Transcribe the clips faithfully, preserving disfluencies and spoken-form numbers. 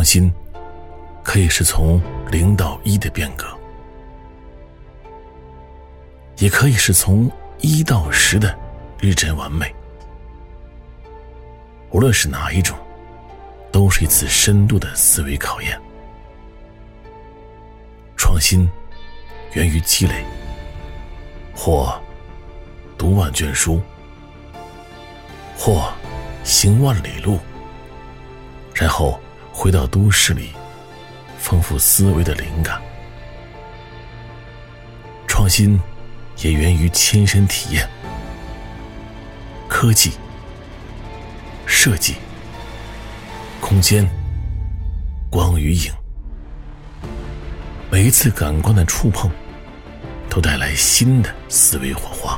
创新可以是从零到一的变革，也可以是从一到十的日臻完美。无论是哪一种，都是一次深度的思维考验。创新源于积累，或读万卷书，或行万里路，然后回到都市里丰富思维的灵感。创新也源于亲身体验，科技、设计、空间、光与影，每一次感官的触碰都带来新的思维火花。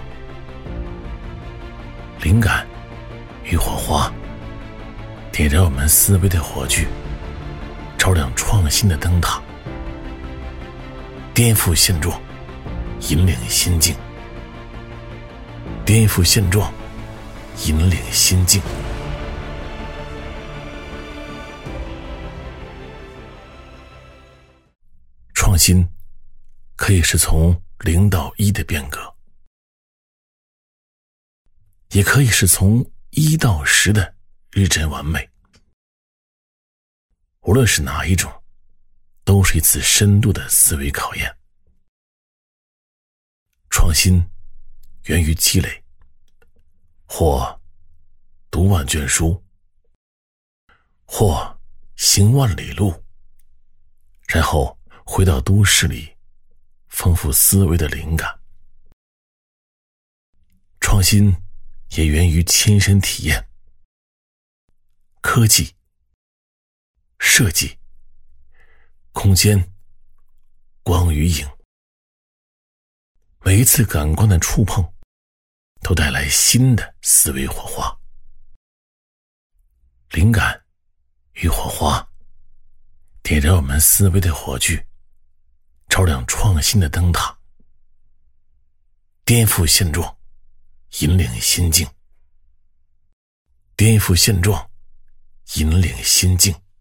灵感与火花点燃我们思维的火炬，照亮创新的灯塔，颠覆现状，引领心境。颠覆现状，引领心境。创新可以是从零到一的变革，也可以是从一到十的日臻完美。无论是哪一种，都是一次深度的思维考验。创新源于积累，或读万卷书，或行万里路，然后回到都市里丰富思维的灵感。创新也源于亲身体验，科技、设计、空间、光与影，每一次感官的触碰都带来新的思维火花。灵感与火花点燃我们思维的火炬，照亮创新的灯塔，颠覆现状，引领心境。颠覆现状，引领心境。